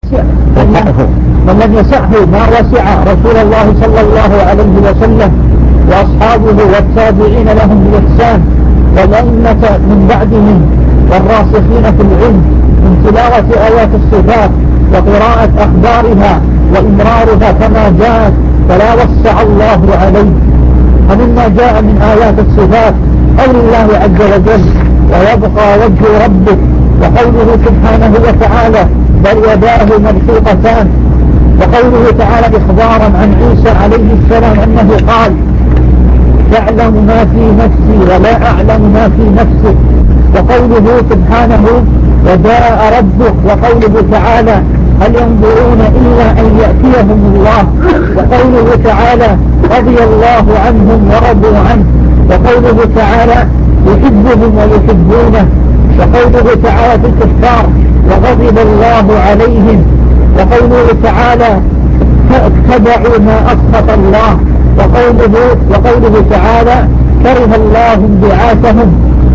من لم يسعه ما وسع رسول الله صلى الله عليه وسلم وأصحابه والتابعين لهم بإحسان والأئمة من بعدهم والراسخين في العلم من تلاوة آيات الصفات وقراءة أخبارها وإمرارها كما جاءت فلا وسع الله عليه. ومما جاء من آيات الصفات قول الله عز وجل ويبقى وجه ربك، وقوله سبحانه وتعالى بل يداه مبسوطتان، وقوله تعالى إخبارا عن عيسى عليه السلام أنه قال تعلم ما في نفسي ولا أعلم ما في نفسك، وقوله سبحانه وجاء ربك، وقوله تعالى هل ينظرون إلا أن يأتيهم الله، وقوله تعالى رضي الله عنهم ورضوا عنه، وقوله تعالى يحبهم ويحبونه، وقوله تعالى في الكفار وغضب الله عليهم، وقوله تعالى اتبعوا ما أسخط الله، وقوله تعالى كره الله انبعاثهم.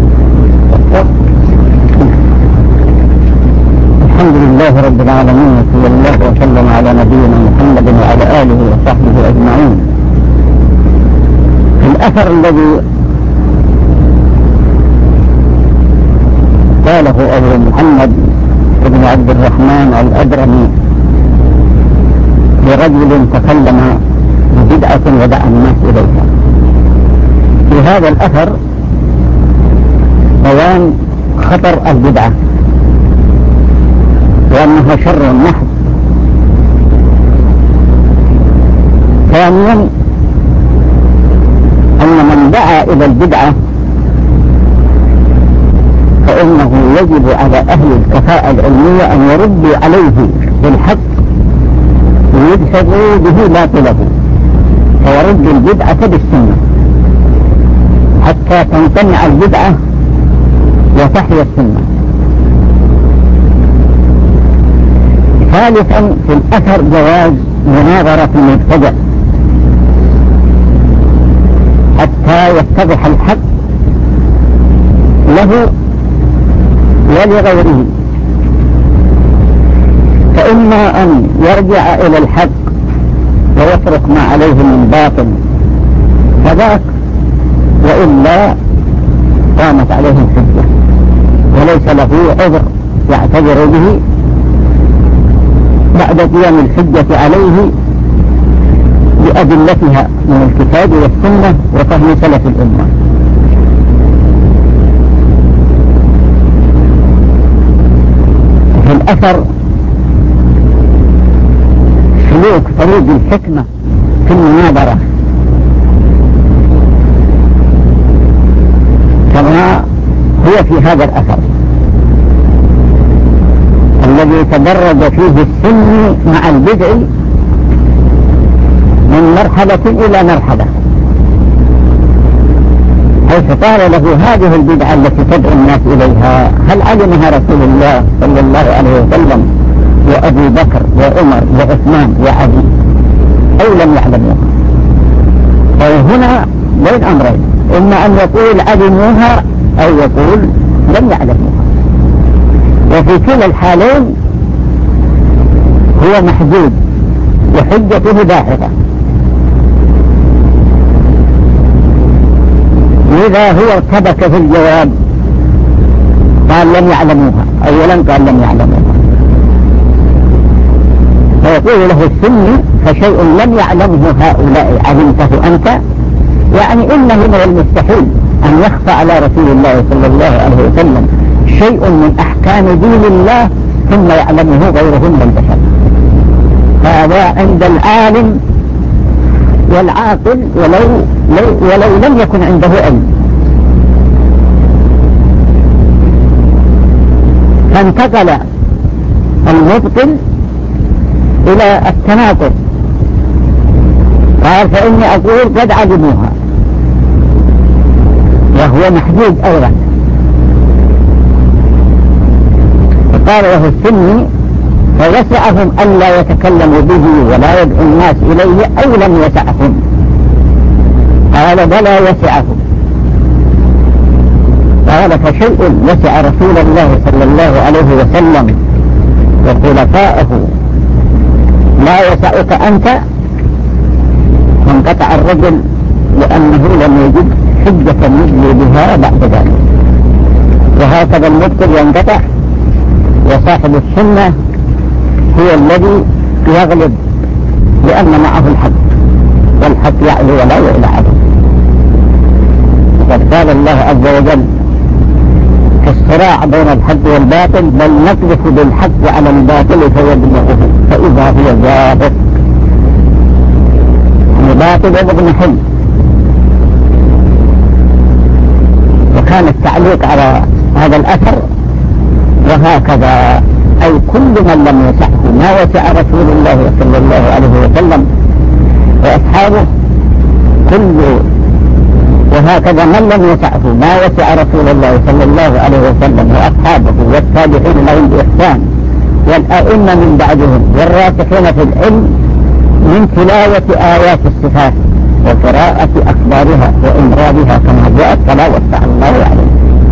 الحمد لله رب العالمين، وصلى الله وسلم على نبينا محمد وعلى آله وصحبه أجمعين. الأثر الذي قاله أبو محمد بن عبد الرحمن الأدرمي لرجل تكلم ببدعة ودعا الناس إليها، في هذا الأثر بيان خطر البدعة وأنها شر محض. ثانيا أن من دعا إلى البدعة فإنه يجب على أهل الكفاءة العلمية أن يردوا عليه بالحق ويدحضوا به باطله، فيرد البدعة بالسنة حتى تمتنع البدعة وتحيا السنة. ثالثا في الأثر جواز مناظرة المبتدع حتى يتضح الحق له ولغيره، فإما أن يرجع إلى الحق ويترك ما عليه من باطل فذاك، وإلا قامت عليه الحجة وليس له عذر يعتذر به بعد قيام الحجة عليه بأدلتها من الكتاب والسنة وفهم سلف الأمة. في الأثر سلوك طريق الحكمة في المناظرة كما هو في هذا الأثر الذي تدرج فيه السن مع البدع من مرحلة إلى مرحلة، حيث قال له هذه البدعة التي تدعو الناس إليها هل علمها رسول الله صلى الله عليه وسلم وأبو بكر وعمر وعثمان وعلي أو لم يعلموها؟ فهنا بين أمرين، إما أن يقول علموها أو يقول لم يعلموها، وفي كلا الحالين هو محدود وحجته باهظة. لذا هو ارتبك في الجواب، قال لم يعلموها، أولا قال لم يعلموها، فيقول له السني فشيء لم يعلمه هؤلاء علمته أنت، يعني إنه من المستحيل أن يخفى على رسول الله صلى الله عليه وسلم شيء من أحكام دين الله ثم يعلمه غيره من البشر. هذا عند العالم والعاقل ولو لم يكن عنده علم. فانتقل المبطل إلى التناقض، قال فإني أقول قد علموها، وهو محدود أيضا. فقال له السني فيسعهم ألا يتكلموا به ولا يدعو الناس إليه أو لم يسعهم؟ قال بلى يسعهم. قال فشيء يسع رسول الله صلى الله عليه وسلم وخلفائه لا يسعك أنت فانقطع الرجل لأنه لم يجد حجة يجلي بها بعد ذلك. وهكذا المبطل ينقطع، وصاحب السنة هو الذي يغلب لأن معه الحق، والحق يعلو ولا يعلى عليه. وقد قال الله عز وجل في الصراع بين الحق والباطل: بل نقذف بالحق على الباطل فيدمغه فإذا هو زاهق. الباطل يضمحل. وكان التعليق على هذا الأثر: وهكذا أي كل من لم يسعه ما وسع رسول الله صلى الله عليه وسلم وأصحابه، وهكذا من لم يسعه ما وسع رسول الله صلى الله عليه وسلم وأصحابه والتابعين لهم بإحسان والأئمة من بعدهم والراسخين في العلم من تلاوة آيات الصفات وقراءة أخبارها وإمرارها كما جاءت فلا وسع الله عليه.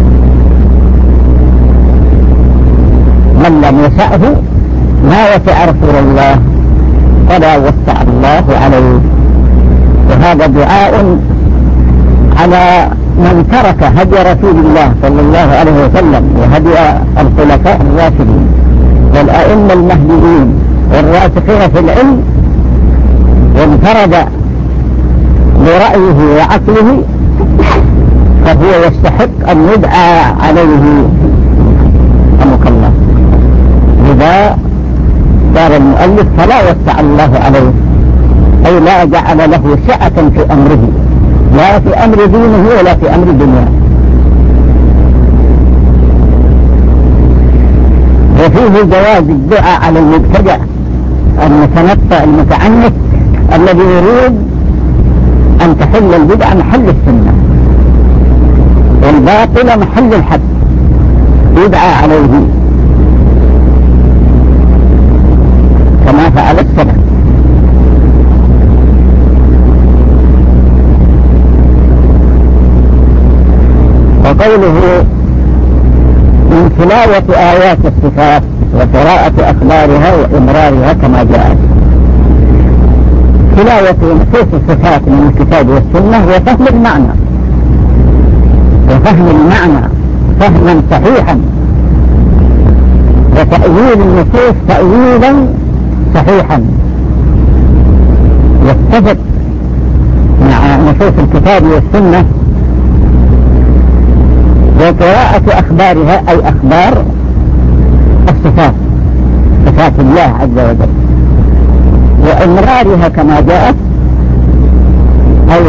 من لم يسعه ما وسع رسول الله فلا وسع الله عليه. وهذا دعاء على من ترك هدي رسول الله صلى الله عليه وسلم وهدي الخلفاء الراشدين والأئمة المهديين والراسخين في العلم، وانفرد برأيه وعقله، فهو يستحق أن يدعى عليه رحمك الله. لذا قال المؤلف: فلا وسع الله عليه، أي لا جعل له سعة في أمره، لا في أمر دينه ولا في أمر دنياه. وفيه جواز الدعاء على المبتدع المتنطع المتعنت الذي يريد أن تحل البدعة محل السنة والباطل محل الحق، يدعى عليه كما فعل السلف. وقوله من تلاوة آيات الصفات وقراءة أخبارها وإمرارها كما جاءت. تلاوة نصوص الصفات من الكتاب والسنة وفهم المعنى، وفهم المعنى فهما صحيحا، وتأويل النصوص تأويلا صحيحا يتفق مع نصوص الكتاب والسنة. وقراءة أخبارها أي أخبار الصفات، صفات الله عز وجل، وإمرارها كما جاءت، أي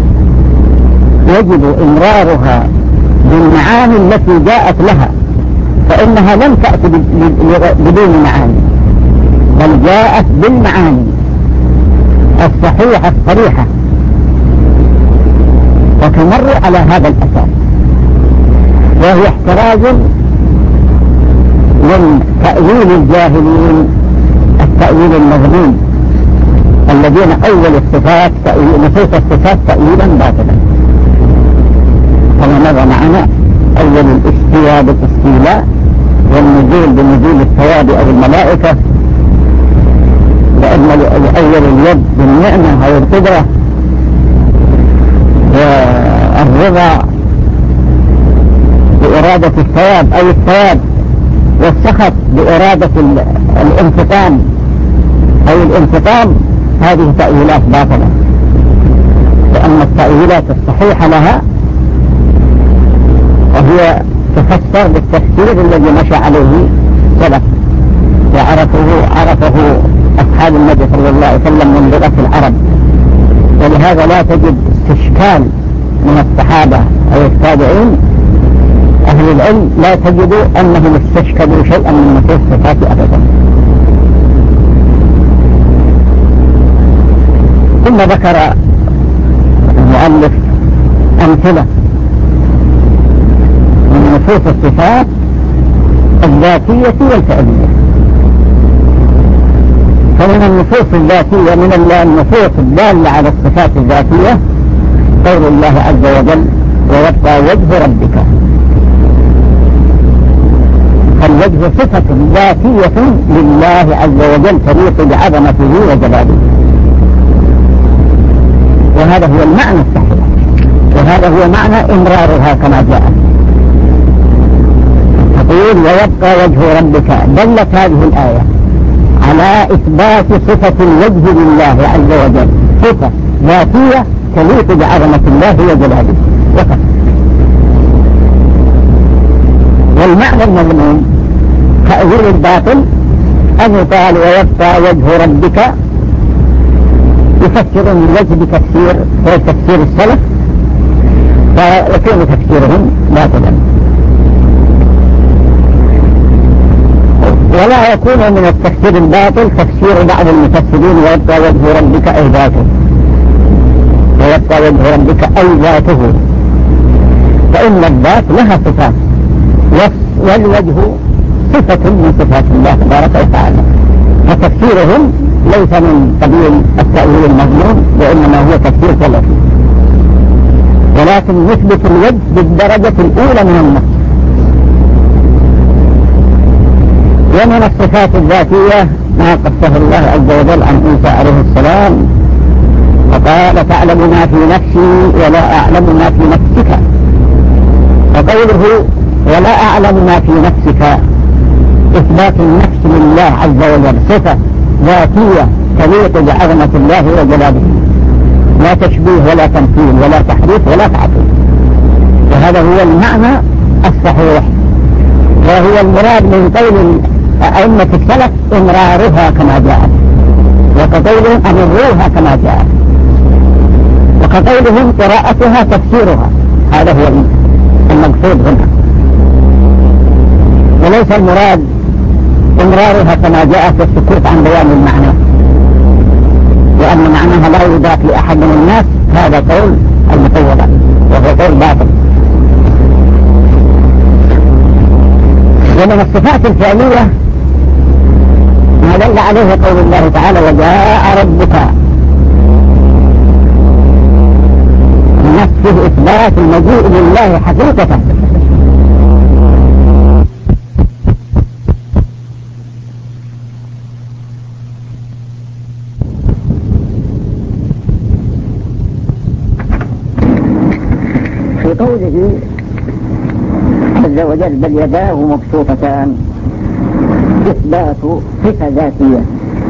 يجب إمرارها بالمعاني التي جاءت لها، فإنها لم تأتي بدون معاني، بل جاءت بالمعاني الصحيحة الصريحة، وتمر على هذا الأساس، وهي احتراز من تأويل الجاهلين التأويل المذموم الذين أول الصفات نصوص الصفات تأويلا باطلا، كما مر معنا أول الاستواء بالاستيلاء، والنزول بنزول الثواب أو الملائكة، لأن أول اليد بالنعمة أو القدرة، والرضا بإرادة الثواب أو الثواب، والسخط بإرادة الانتقام أو الانتقام. هذه تأويلات باطلة، لأن التأويلات الصحيحة لها وهي تفسر بالتفسير الذي مشى عليه سلف وعرفه أصحاب النبي صلى الله عليه وسلم من لغة العرب. ولهذا لا تجد استشكال من الصحابة أو التابعين أهل العلم، لا تجدوا أنهم استشكلوا شيئا من نصوص الصفات أبدا. ثم ذكر المؤلف أمثلة من نصوص الصفات الذاتية والفعلية. فمن النصوص الذاتية من النصوص الدالة على الصفات الذاتية قول الله عز وجل: ويبقى وجه ربك. فالوجه صفة ذاتية لله عز وجل تليق بعظمته وجلاله، وهذا هو المعنى الصحيح، وهذا هو معنى إمرارها كما جاء. تقول ويبقى وجه ربك، دلت هذه الآية على إثبات صفة الوجه لله عز وجل، صفة ذاتية تليق بعظمة الله وجلاله وفق. والمعنى المذموم تأويل الباطل أن يقال ويبقى وجه ربك، يفسر من وجه بتفسير غير تفسير السلف، فيكون تفسيرهم باطلا، ولا يكون من التفسير الباطل تفسير بعض المفسرين ويبقى وجه ربك أي ذاته، ويبقى وجه ربك أي ذاته، فإن الذات لها صفات، والوجه صفة من صفات الله تبارك وتعالى، فتفسيرهم ليس من قبيل التأويل المضمون، وإنما هو تفسير سلفي، ولكن نثبت الوجه بالدرجة الأولى من النص. ومن الصفات الذاتية ما قصه الله عز وجل عن عيسى عليه السلام، وقال تعلم ما في نفسي ولا أعلم ما في نفسك، وقوله ولا أعلم ما في نفسك إثبات النفس لله عز وجل، صفة ذاتية تليق بعظمة الله وجلاله، لا تشبيه ولا تمثيل ولا تحريف ولا تعطيل، وهذا هو المعنى الصحيح، وهو المراد من قول أئمة السلف إمرارها كما جاءت، وكقولهم أمروها كما جاءت، وكقولهم قراءتها تفسيرها، هذا هو المقصود هنا، وليس المراد إمرارها كما جاءت والسكوت عن بيان المعنى، وأن معناها لا يضاف لأحد من الناس، هذا قول المفوضة وهو قول باطل. ومن الصفات الفعلية ما دل عليه قول الله تعالى وجاء ربك، النص فيه إثبات المجيء لله حقيقة، في قوله عز وجل بل يداه مبسوطتان، إثبات صفة ذاتية،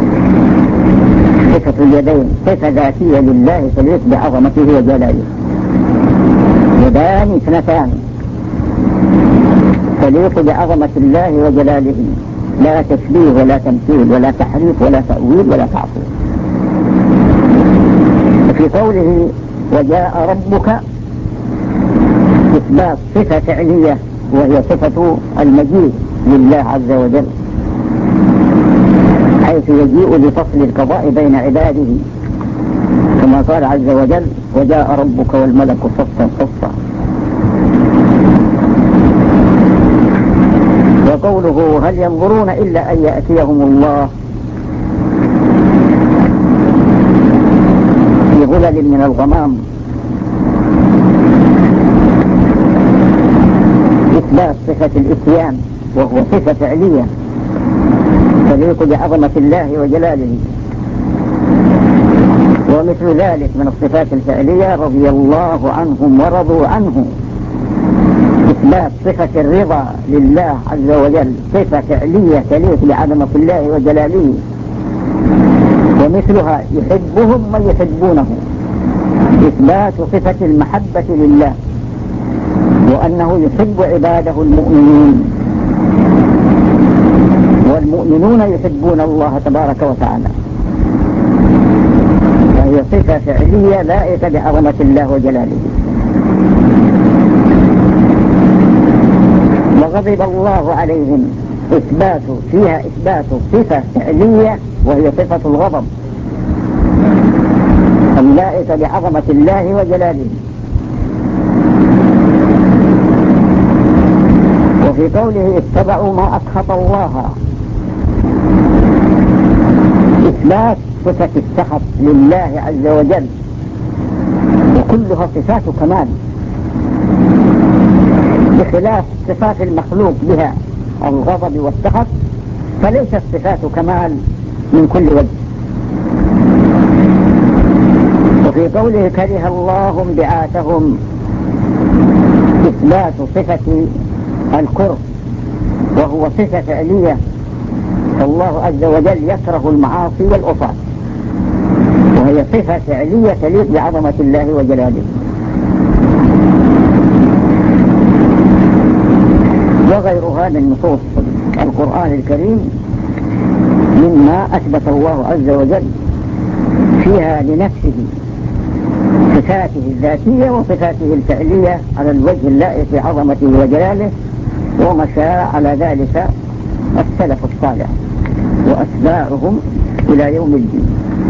صفة اليدين صفة ذاتية لله تليق بعظمته وجلاله، يدان اثنتان تليق بعظمة الله وجلاله، لا تشبيه ولا تمثيل ولا تحريف ولا تأويل ولا تعطيل. وفي قوله وجاء ربك إثبات صفة فعلية وهي صفة المجيء لله عز وجل، حيث يجيء لفصل القضاء بين عباده، كما قال عز وجل وجاء ربك والملك صفا صفا. وقوله هل ينظرون إلا أن يأتيهم الله في ظلل من الغمام، إثبات صفة الإتيان وهو صفة فعلية تليق بعظمة الله وجلاله. ومثل ذلك من الصفات الفعلية رضي الله عنهم ورضوا عنه، إثبات صفة الرضا لله عز وجل، صفة فعلية تليق بعظمة الله وجلاله. ومثلها يحبهم من يحبونه، إثبات صفة المحبة لله، وأنه يحب عباده المؤمنين، والمؤمنون يحبون الله تبارك وتعالى، فهي صفة فعلية لائقة بعظمة الله وجلاله. وغضب الله عليهم، فيها إثبات صفة فعلية وهي صفة الغضب اللائقة بعظمة الله وجلاله. وفي قوله اتبعوا ما أسخط الله، إثبات صفة السخط لله عز وجل، وكلها صفات كمال بخلاف صفات المخلوق بها الغضب والسخط فليست صفات كمال من كل وجه. وفي قوله كره الله انبعاثهم إثبات صفة الكره وهو صفة فعلية، فالله عز وجل يكره المعاصي والعصاة، وهي صفة فعلية تليق بعظمة الله وجلاله. وغيرها من نصوص القرآن الكريم مما أثبت الله عز وجل فيها لنفسه صفاته الذاتية وصفاته الفعلية على الوجه اللائق بعظمته وجلاله، ومشى على ذلك السلف الصالح وأتباعهم إلى يوم الدين.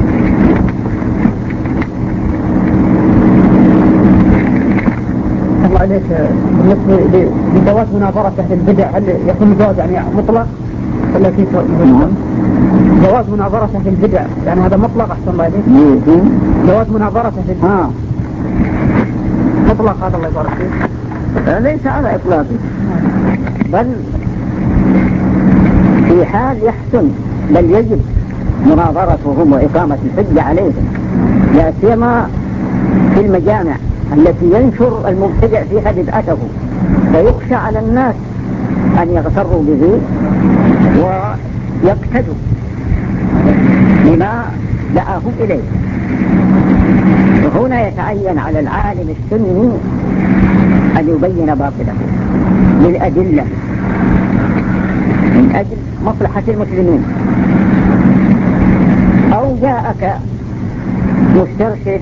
الله عليك، بالنسبة لجواز مناظرة أهل البدع هل يكون جواز يعني مطلق ولا كيف؟ جواز مناظرة أهل البدع يعني هذا مطلق أحسن الله عليك؟ جواز مناظرة أهل البدع مطلق هذا الله يبارك فيك؟ ليس على إطلاقه، بل في حال يحسن بل يجب مناظرتهم وإقامة الحجة عليهم، لا سيما في المجامع التي ينشر المبتدع فيها بدعته، فيخشى على الناس أن يغتروا به ويقتدوا بما دعاهم إليه. وهنا يتعين على العالم السني أن يبين باطله بالأدلة من أجل مصلحة المسلمين. أو جاءك مسترشد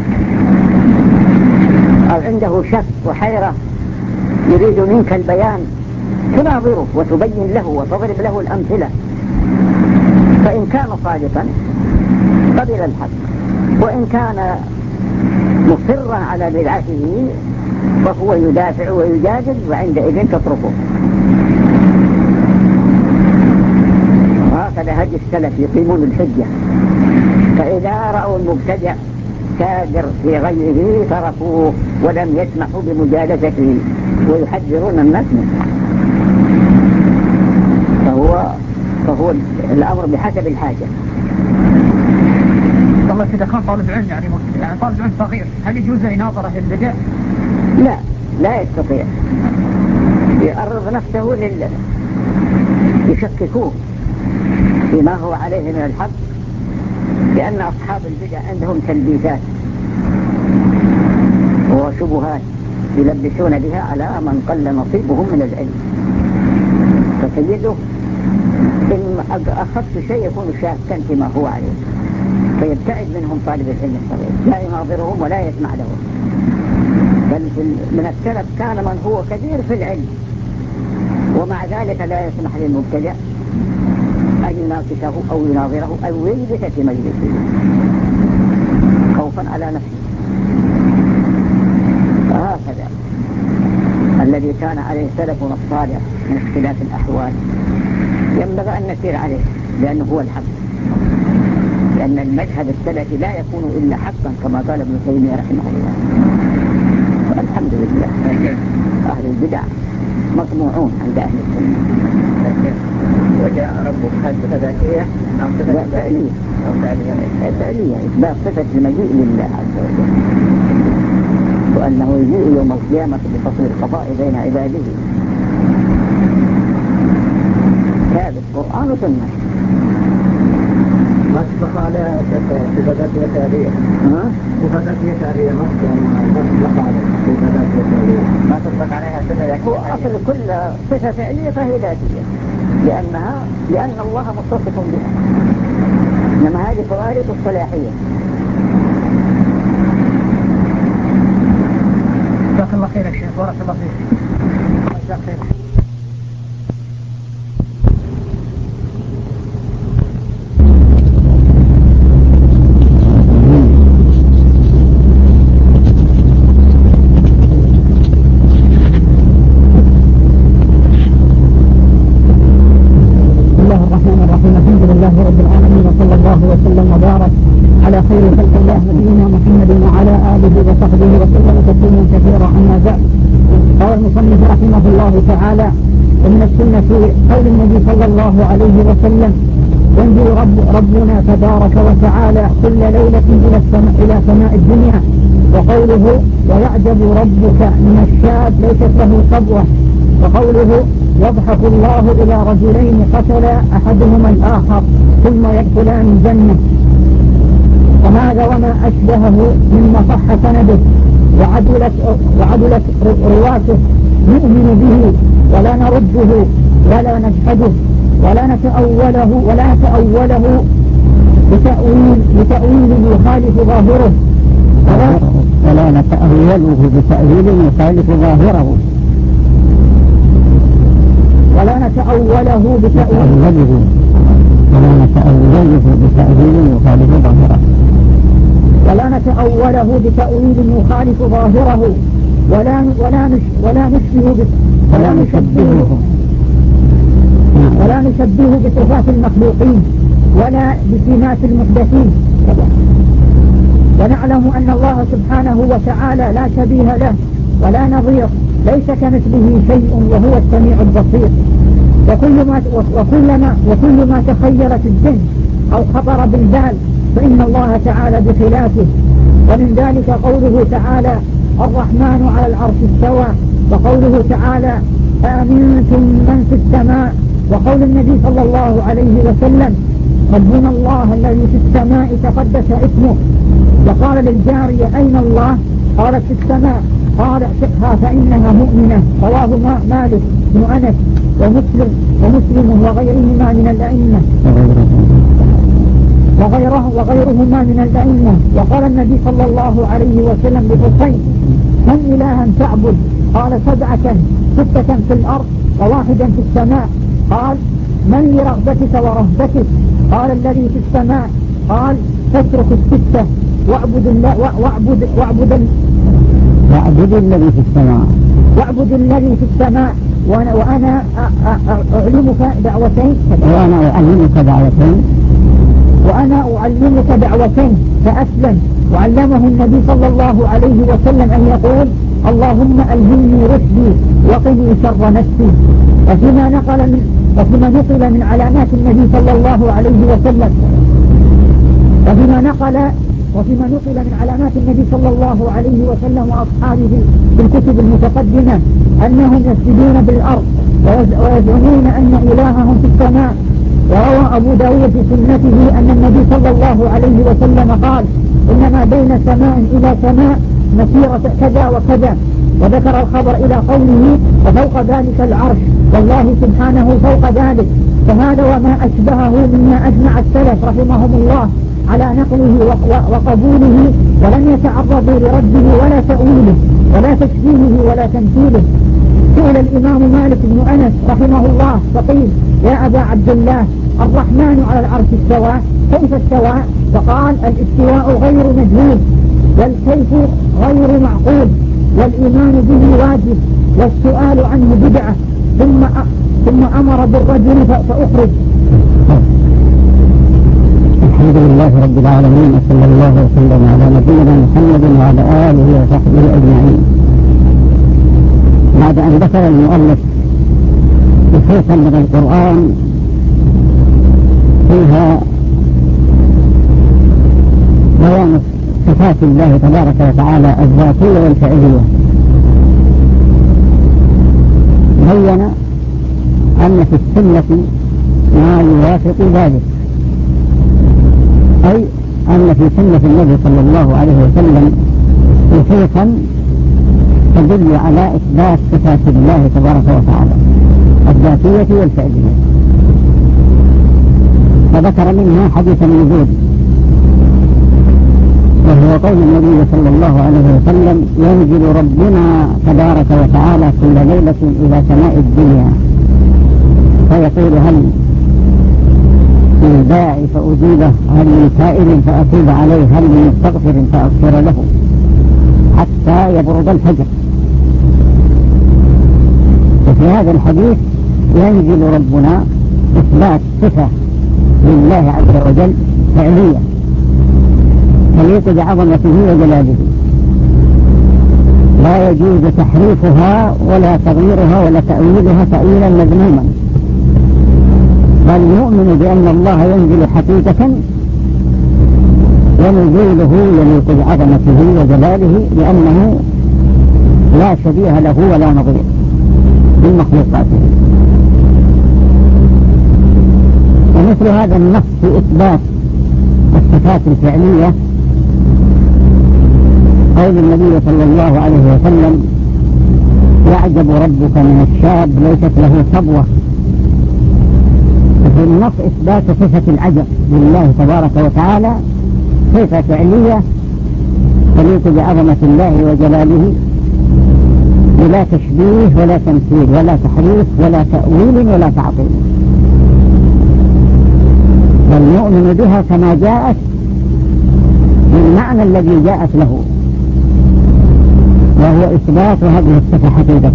أو عنده شك وحيرة يريد منك البيان، تناظره وتبين له وتضرب له الأمثلة، فإن كان صادقا قبل الحق، وإن كان مصرا على بدعته فهو يدافع ويجادل، وعندئذ تتركه. هكذا هدي السلف يقيمون الحجة، فإذا رأوا المبتدع كادر في غيره تركوه ولم يسمحوا بمجالسته ويحذرون الناس منه. فهو الأمر بحسب الحاجة. والله إذا كان طالب علم يعني طالب علم صغير هل يجوز يناظر أهل البدع؟ لا يستطيع، يعرض نفسه يشككوه فيما هو عليه من الحق، لأن أصحاب البدع عندهم تلبيسات وشبهات يلبسون بها على من قل نصيبهم من العلم، فتجده إن أخذت شيء يكون شاكا فيما هو عليه، فيبتعد منهم طالب العلم الصغير، لا يناظرهم ولا يسمع لهم. بل من السلف كان من هو كثير في العلم ومع ذلك لا يسمح للمبتدع أن يناقشه أو يناظره أو يجلس في مجلسه خوفا على نفسه. فهكذا الذي كان عليه سلفنا الصالح من اختلاف الأحوال ينبغي أن نسير عليه، لأنه هو الحق، لأن المذهب السلفي لا يكون إلا حقا كما قال ابن تيمية رحمه الله. والحمد لله أهل البدع مطموعون عند أهل السنة. وجاء ربك هل صفة ذاتية أو صفة فعلية؟ فعلية إثبات صفة المجيء لله عز وجل، وأنه يجيء يوم القيامة بفصل القضاء بين عباده. ثابت قرآن وسنة. ما تطلق على صفة ذاتية فعلية؟ صفة ذاتية فعلية ما تطلق على صفة ذاتية فعلية، ما تطلق عليها صفة ذاتية. هو أصل كل صفة فعلية فهي ذاتية، لأن الله متصف بها، إنما هذه فوارق الصلاحية. جزاك الله خير يا شيخ، بارك الله فيك. جزاك خير. وسلم وبارك على خير خلق الله نبينا محمد وعلى آله وصحبه وسلم تسليما كثيرا. أما بعد، قال المصنف رحمه الله تعالى: ومن السنة قول النبي صلى الله عليه وسلم ينزل ربنا تبارك وتعالى كل ليلة إلى سماء الدنيا، وقوله ويعجب ربك من الشاب ليست له صبوة، وقوله يضحك الله إلى رجلين قتل أحدهما الآخر ثم يدخلان الجنة. وهذا وما أشبهه مما صح سنده وعدلت رواته نؤمن به ولا نرده ولا نجحده ولا نتأوله بتأويل يخالف ظاهره ولا نتأوله بتأويل يخالف ظاهره ولا نتأوله بتأويل يخالف ظاهره ولا نتأوله بتأويل يخالف ظاهره ولا نشبهه بصفات المخلوقين ولا بسمات المحدثين. ونعلم أن الله سبحانه وتعالى لا شبيه له ولا نظير، ليس كمثله شيء وهو السميع البصير. وكل ما تخيلت الذهن أو خطر بالبال فإن الله تعالى بخلافه. ومن ذلك قوله تعالى الرحمن على العرش استوى، وقوله تعالى آمنتم من في السماء، وقول النبي صلى الله عليه وسلم ربنا الله الذي في السماء تقدس اسمه. وقال للجارية أين الله؟ قالت في السماء، قال اعتقها فإنها مؤمنة. رواه مالك بن أنس ومسلم وغيرهما من الأئمة وغيرهما من الأئمة. وقال النبي صلى الله عليه وسلم لحسين من إلها تعبد؟ قال 7 6 في الأرض وواحدا في السماء. قال من لرغبتك ورهبتك؟ قال الذي في السماء. قال تترك 6 واعبد الذي في السماء وأنا أعلمك دعوتين فأسلم. وعلمه النبي صلى الله عليه وسلم أن يقول اللهم ألهمني رشدي وقني شر نفسي. وفيما نقل من علامات النبي صلى الله عليه وسلم وأصحابه في الكتب المتقدمة أنهم يسجدون بالأرض ويزعمون أن إلههم في السماء. وروى أبو داود في سنته أن النبي صلى الله عليه وسلم قال إنما بين سماء إلى سماء مسيرة كذا وكذا، وذكر الخبر إلى قوله وفوق ذلك العرش، والله سبحانه فوق ذلك. فهذا وما أشبهه مما أجمع السلف رحمهم الله على نقله وقبوله، ولم يتعرضوا لرده ولا تأويله ولا تشبيهه ولا تمثيله. سئل الإمام مالك بن أنس رحمه الله فقيل يا أبا عبد الله الرحمن على العرش استوى، كيف استوى؟ فقال الاستواء غير مجهول والكيف غير معقول والإيمان به واجب والسؤال عنه بدعة. ثم أمر بالرجل فأخرج. الحمد لله رب العالمين، وصلى الله وسلم على نبينا محمد وعلى آله وصحبه أجمعين. بعد أن ذكر المؤلف نصوصا من القرآن فيها بيان صفات الله تبارك وتعالى الذاتية والفعلية، بين أن في السنة ما يوافق ذلك، أي أن في سنة النبي صلى الله عليه وسلم نصوصا تدل على إثبات صفات الله تبارك وتعالى الذاتية والفعلية. فذكر منها حديث النزول، وهو قول النبي صلى الله عليه وسلم ينزل ربنا تبارك وتعالى كل ليلة إلى سماء الدنيا فيقول هل من داعي فأجيبه، هل من سائل فأتوب عليه، هل من مستغفر فأغفر له، حتى يبرد الفجر. وفي هذا الحديث ينزل ربنا إثبات صفة لله عز وجل فعلية تليق بعظمته وجلاله، لا يجوز تحريفها ولا تغييرها ولا تأويلها تأويلا مذموما، بل نؤمن بأن الله ينزل حقيقة ونزوله يليق بعظمته وجلاله، لأنه لا شبيه له ولا نظير من مخلوقاته. ومثل هذا النص في إثبات الصفات الفعلية قول النبي صلى الله عليه وسلم: يعجب ربك من الشاب ليست له صبوة. في النص إثبات صفة العجب لله تبارك وتعالى، صفة فعلية تليق بعظمة الله وجلاله، ولا تشبيه ولا تمثيل ولا تحريف ولا تأويل ولا تعطيل، بل نؤمن بها كما جاءت بالمعنى الذي جاءت له، وهو إثبات هذه الصفة حقيقة.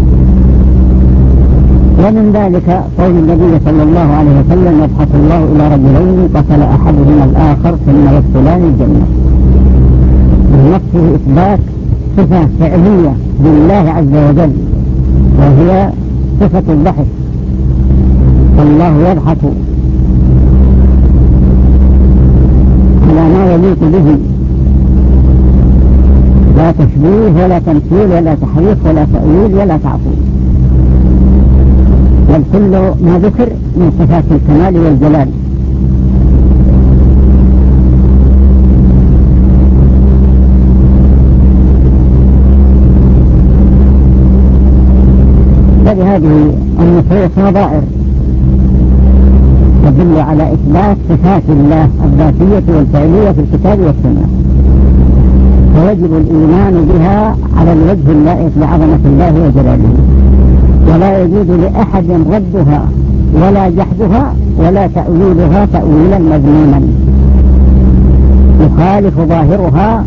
ومن ذلك قول النبي صلى الله عليه وسلم: يبعث الله إلى رجلين قتل أحدهما الآخر ثم يدخلان الجنة. بنفسه إثبات صفة فعلية لله عز وجل، وهي صفة الضحك، فالله يضحك على ما يليق به، لا تشبيه ولا تمثيل ولا تحريف ولا تأويل ولا تعطيل، بل كل ما ذكر من صفات الكمال والجلال. فلهذه النصوص نظائر تدل على إثبات صفات الله الذاتية والفعلية في الكتاب والسنة، فيجب الإيمان بها على الوجه اللائق بعظمة الله وجلاله، ولا يجوز لأحد ردها ولا جحدها ولا تأويلها تأويلا مذموما يخالف ظاهرها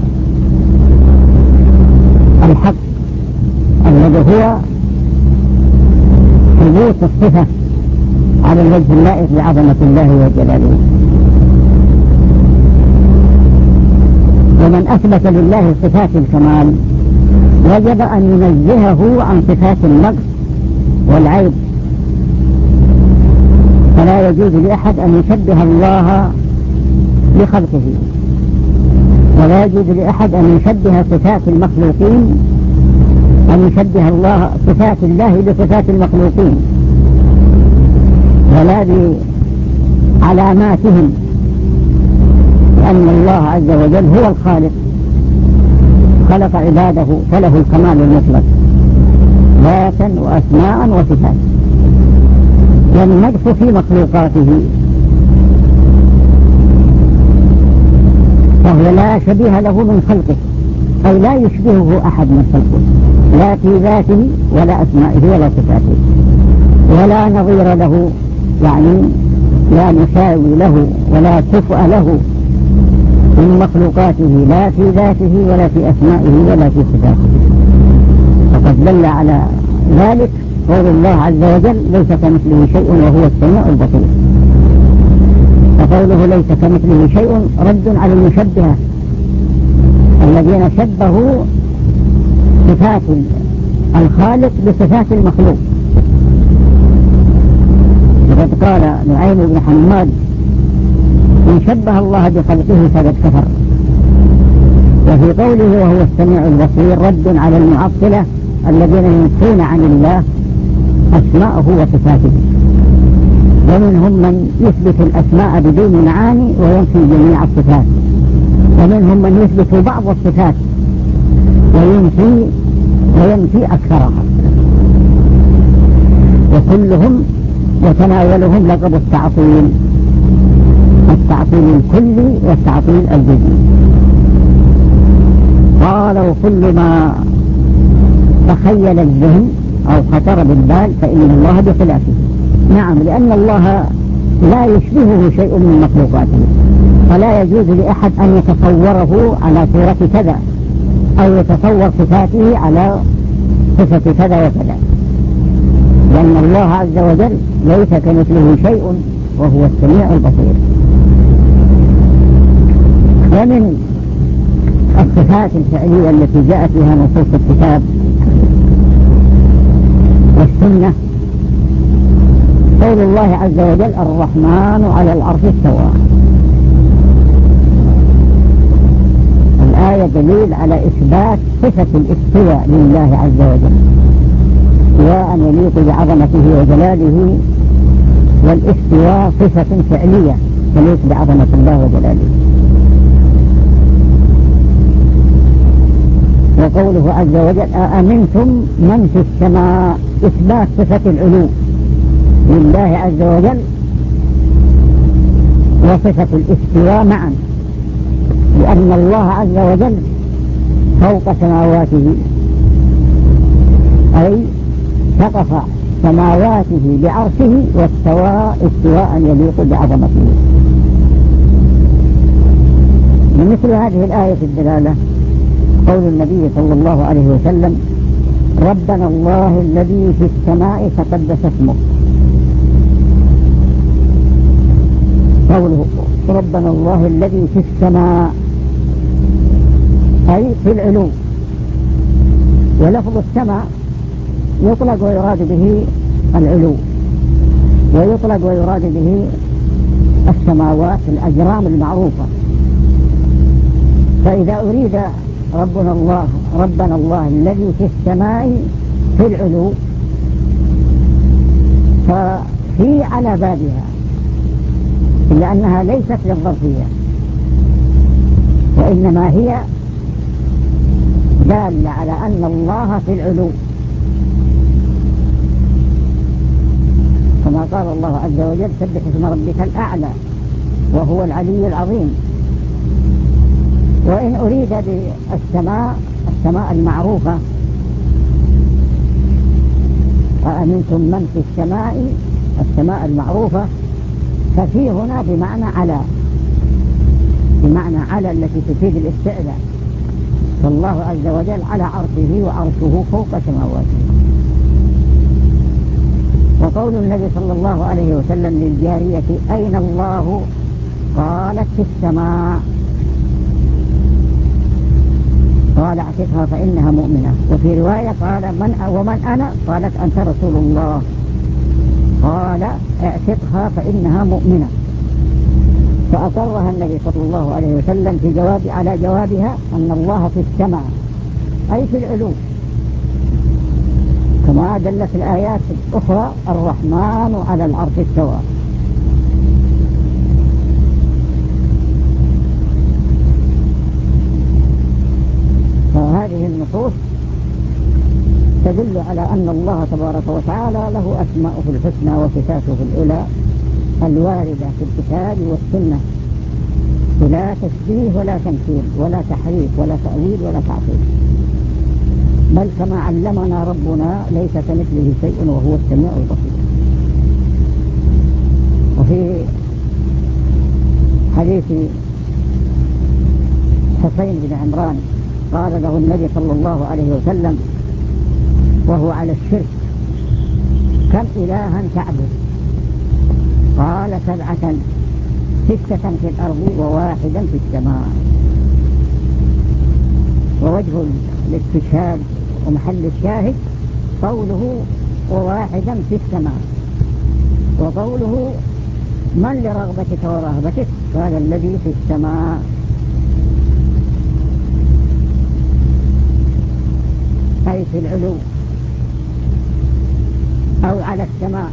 الحق الذي هو ثبوت الصفة على الوجه اللائق بعظمة الله وجلاله. ومن أثبت لله صفات الكمال وجب أن ينزهه عن صفات النقص والعيب، فلا يجوز لأحد أن يشبه الله بخلقه، ولا يجوز لأحد أن يشبه صفات المخلوقين، أن يشبه الله صفات الله بصفات المخلوقين، ولا بعلاماتهم، لأن الله عز وجل هو الخالق، خلق عباده فله الكمال المطلق ذاتا وأسماء وصفات. والمدح في مخلوقاته فهو لا شبيه له من خلقه، أي لا يشبهه أحد من خلقه، لا في ذاته ولا أسمائه ولا صفاته، ولا نظير له، يعني لا مساوي له ولا كفء له من مخلوقاته، لا في ذاته ولا في أسمائه ولا في صفاته. فقد دل على ذلك قول الله عز وجل: ليس كمثله شيء وهو السميع البصير. فقوله ليس كمثله شيء رد على المشبهة الذين شبهوا صفات الخالق بصفات المخلوق. وقد قال نعيم بن حماد: من شبه الله بخلقه فقد كفر. وفي قوله وهو السميع البصير رد على المعطلة الذين ينفون عن الله أسماءه وصفاته، ومنهم من يثبت الأسماء بدون معاني وينفي جميع الصفات، ومنهم من يثبت بعض الصفات وينفي أكثرها، وكلهم يتناولهم لقب التعطيل الكلي والتعطيل الجزئي. قالوا كل ما تخيل الذهن أو خطر بالبال فإن الله بخلافه. نعم، لأن الله لا يشبهه شيء من مخلوقاته، فلا يجوز لأحد أن يتصوره على صورة كذا أو يتصور صفاته على صفة كذا وكذا، لأن الله عز وجل ليس كمثله شيء وهو السميع البصير. ومن الصفات الفعلية التي جاءت بها نصوص الكتاب والسنة. قول الله عز وجل الرحمن على العرش استوى، الآية دليل على إثبات صفة الاستواء لله عز وجل، استواء يليق بعظمته وجلاله، والاستواء صفة فعلية تليق بعظمة الله وجلاله. وقوله عز وجل أأمنتم من في السماء، إثبات صفة العلو لله عز وجل وصفة الاستواء معا، لأن الله عز وجل فوق سماواته، أي سقف سماواته بعرشه واستوى استواء يليق بعظمته. ومثل هذه الآية في الدلالة قول النبي صلى الله عليه وسلم ربنا الله الذي في السماء تقدس اسمه. قوله ربنا الله الذي في السماء أي في العلو، ولفظ السماء يطلق ويراد به العلو، ويطلق ويراد به السماوات الأجرام المعروفة. فإذا أريد ربنا الله الذي في السماء في العلو، ففي على بابها، إلا أنها ليست للظرفية، وإنما هي دالة على أن الله في العلو، كما قال الله عز وجل سبح اسم ربك الأعلى وهو العلي العظيم. وإن أريد بالسماء المعروفة أأمنتم من في السماء المعروفة، ففي هنا بمعنى على التي تفيد الاستعلاء، فالله عز وجل على عرشه وعرشه فوق سماواته. وقول النبي صلى الله عليه وسلم للجارية أين الله؟ قالت في السماء، قال اعتقها فإنها مؤمنة. وفي رواية قال ومن أنا؟ قالت أنت رسول الله. قال اعتقها فإنها مؤمنة، فأقرها النبي صلى الله عليه وسلم على جوابها أن الله في السماء أي في العلو، كما دلت الآيات الأخرى الرحمن على العرش استوى. فهذه النصوص تدل على أن الله تبارك وتعالى له أسماؤه الحسنى وصفاته العلى الواردة في الكتاب والسنة، بلا تشبيه ولا تمثيل ولا تحريف ولا تأويل ولا تعطيل، بل كما علمنا ربنا ليس كمثله شيء وهو السميع البصير. وفي حديث حسين بن عمران قال له النبي صلى الله عليه وسلم وهو على الشرك كم إلها تعبد؟ قال 7، 6 في الأرض وواحدا في السماء. ووجه الاستشهاد ومحل الشاهد قوله وواحدا في السماء، وقوله من لرغبتك ورهبتك؟ قال الذي في السماء. أي في العلو أو على السماء.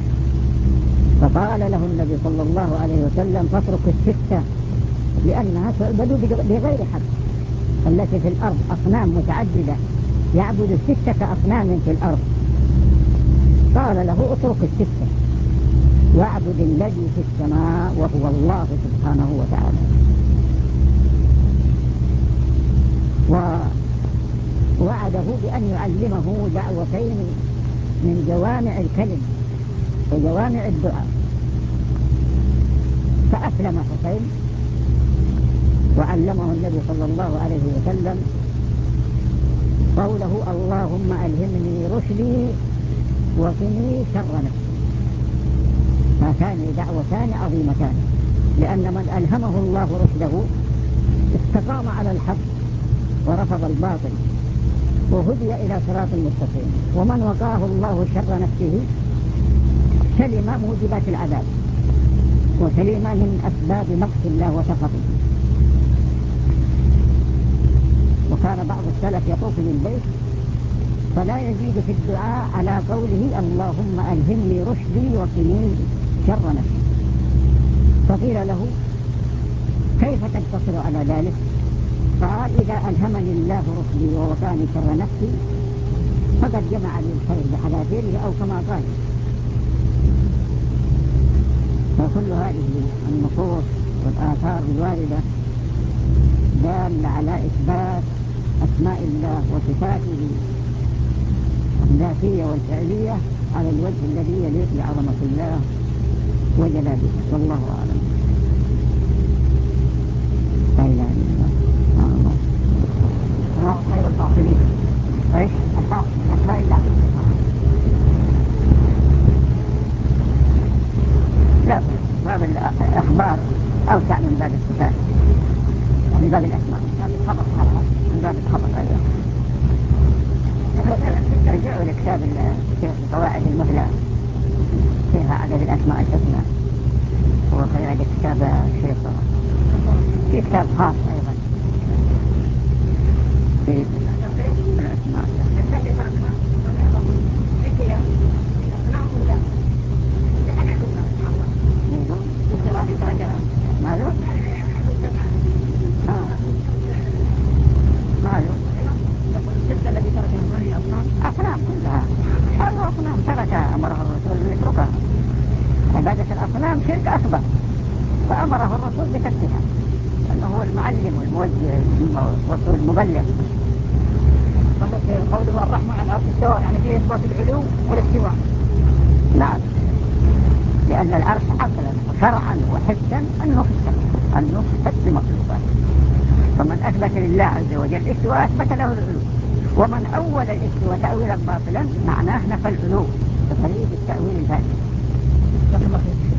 فقال له النبي صلى الله عليه وسلم فاترك 6 لأنها تعبد بغير حق، التي في الأرض أصنام متعددة يعبد 6 أصنام في الأرض. قال له اترك 6 واعبد الذي في السماء وهو الله سبحانه وتعالى. ووعده بأن يعلمه دعوتين من جوامع الكلم وجوامع الدعاء، فأسلم حسين وعلمه النبي صلى الله عليه وسلم قوله اللهم ألهمني رشدي وقني شر نفسي. هاتان دعوتان عظيمتان، لأن من ألهمه الله رشده استقام على الحق ورفض الباطل وهدي إلى صراط المستقيم. ومن وقاه الله شر نفسه سلم موجبات العذاب وسلم من أسباب مقت الله وسخطه. وكان بعض السلف يطوف بالبيت فلا يزيد في الدعاء على قوله اللهم ألهمني رشدي وقني شر نفسي. فقيل له كيف تقتصر على ذلك؟ قال إذا ألهمني الله رشدي ووقاني شر نفسي فقد جمع لي الخير بحذافيره أو كما قال. فكل هذه النصوص والآثار الواردة دالة على إثبات أسماء الله وصفاته الذاتية والفعلية على الوجه الذي يليق بعظمة الله وجلاله. والله أعلم. لا إله إلا الله. الله خير الفاصلين. ايش؟ أسماء الله. لا، باب الأخبار أوسع من باب الصفات، من باب الأسماء، من باب الخبر أيضا. رجعوا لكتاب القواعد المثلى فيها عدد الأسماء الحسنى، وخير كتاب الشيخ في كتاب خاص أيضا في الأسماء. أصنام كلها أصنام ترك أمره الرسول بتركها. عبادة الأصنام شرك أكبر فأمره الرسول بتركها، أنه هو المعلم والموجه والمبلغ. قوله الرحمن على العرش استوى يعني فيه إثبات العلو والاستواء. نعم، لأن العرش عقلا وشرعا وحسا أنه في مخلوقات. فمن أثبت لله عز وجل الاستواء أثبت له العلو، ومن أول الاستواء تأويلا باطلا معناه نفى العلو بطريق التأويل الفاسد.